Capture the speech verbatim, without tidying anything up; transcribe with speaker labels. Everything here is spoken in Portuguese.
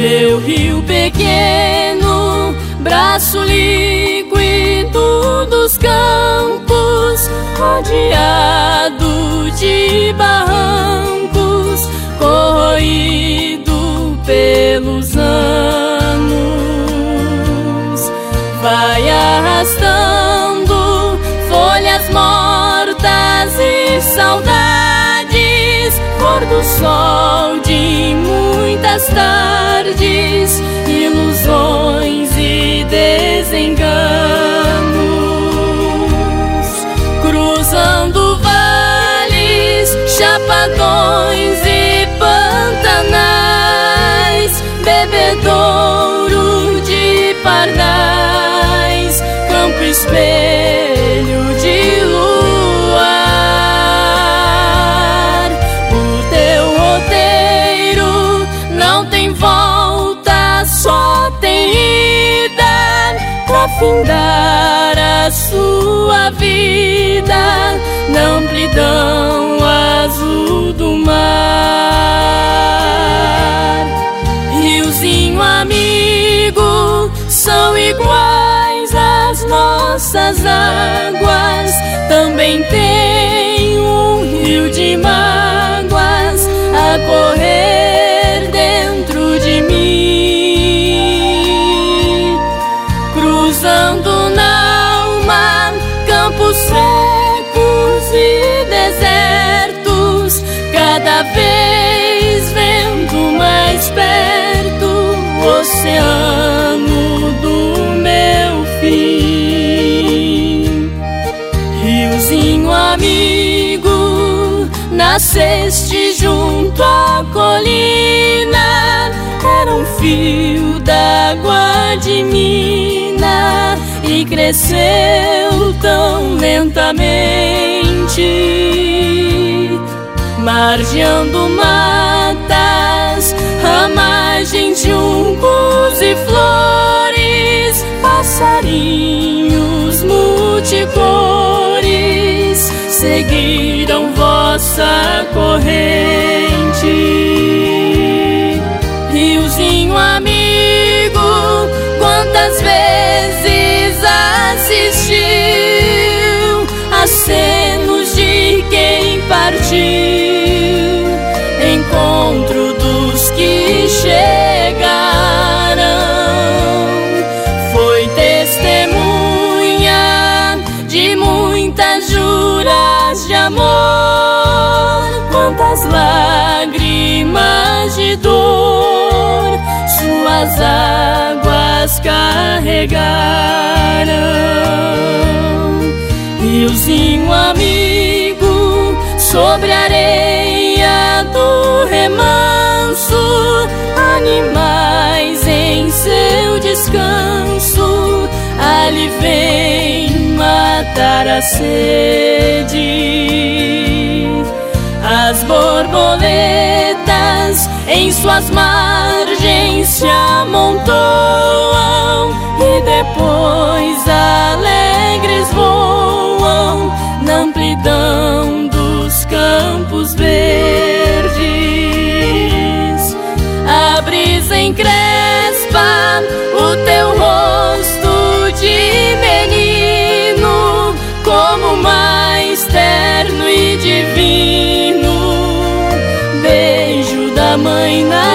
Speaker 1: Meu rio pequeno, braço líquido dos campos, rodeado de barrancos, corroído pelos anos, vai arrastando folhas mortas e saudades, cor do sol de muitas tardes, ilusões e desenganos, cruzando vales, chapadões e pantanais, bebedouro de pardais, campo espelho de luar. O teu roteiro não tem volta, só tem ida, pra findar a sua vida na amplidão azul do mar. Riozinho amigo, são iguais às nossas águas, também tem um rio de mágoas a correr dentro de mim, cruzando na alma campos secos e desertos, cada vez vendo mais perto o oceano do meu fim. Riozinho amigo, nasceste junto à colina, era um fio d'água de mina e cresceu tão lentamente, margeando matas, ramagens, juncos e flores, passarinhos multicores seguiram vossa corrente. Riozinho amigo, quantas vezes assistiu acenos de quem partiu, encontro dos que chegaram, foi testemunha de muitas juras de amor, quantas lágrimas de dor suas águas carregaram. Riozinho amigo, sobre a areia do remanso, animais em seu descanso, ali vem matar a sede. As borboletas em suas margens se amontoam e depois alegres voam na amplidão dos campos verdes. A brisa encrespa o teu rosto de menino, como mais terno e divino, beijo da mãe na